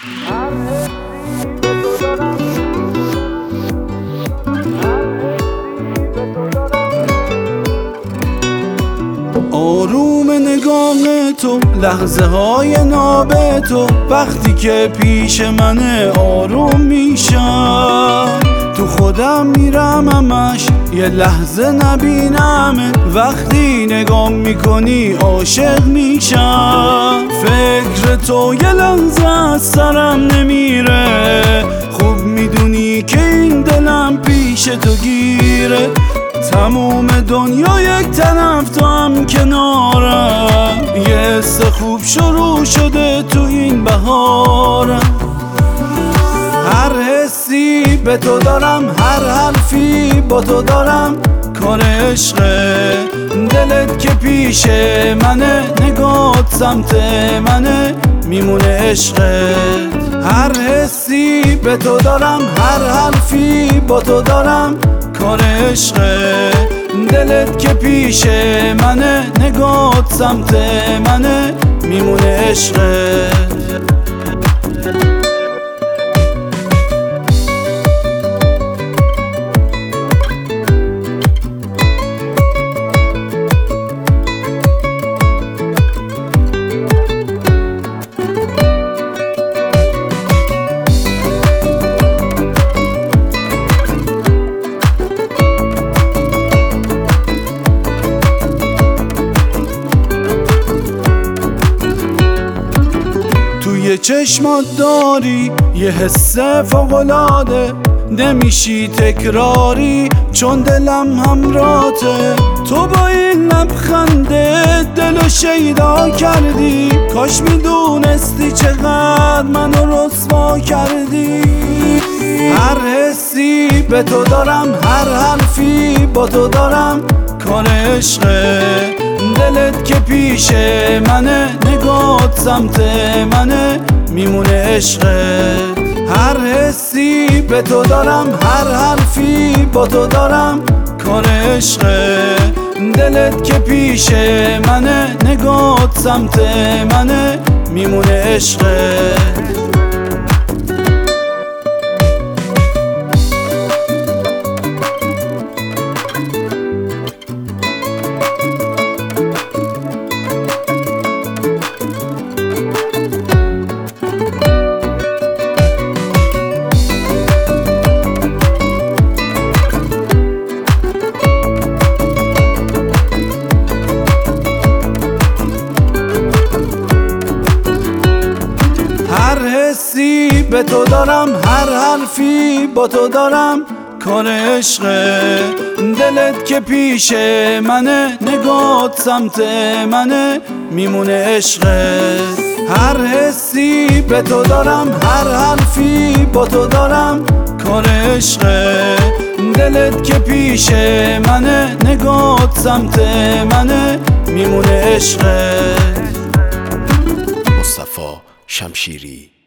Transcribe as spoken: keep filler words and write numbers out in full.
آروم نگاه تو، لحظه های ناب تو، وقتی که پیش منه آروم میشم. تو خودم میرم همش یه لحظه نبینم، وقتی نگاه میکنی عاشق میشم. فکر تو یه لحظه از سرم نمیره، خوب میدونی که این دلم پیش تو گیره. تموم دنیا یک طرف تو هم کنارم، یه حس خوب شروع شده تو این بهارم. هر حسی به تو دارم، هر حرفی با تو دارم، کار عشقه. دلت که پیش منه، نگات سمت منه، میمونه عشقت. هر حسی به تو دارم، هر حرفی با تو دارم، کار عشقه. دلت که پیش منه، نگات سمت منه، میمونه عشقت. توی چشمات داری یه حس فوق‌العاده، نمیشی تکراری چون دلم همراته. تو با این لبخنده دلو شیدا کردی، کاش میدونستی چقدر منو رسوا کردی. هر حسی به تو دارم، هر حرفی با تو دارم، کار عشقه. دلت که پیش منه، نگات سمت منه، میمونه عشقت. هر حسی به تو دارم، هر حرفی با تو دارم، کار عشقه. دلت که پیش منه، نگات سمت منه، میمونه عشقت. هر حسی به تو دارم، هر حرفی با تو دارم، کار عشقه. دلت که پیش منه، نگات سمت منه، میمونه عشقت. هر حسی به تو دارم، هر حرفی با تو دارم، کار عشقه. دلت که پیش منه، نگات سمت منه، میمونه عشقت. مصطفی شمشیری.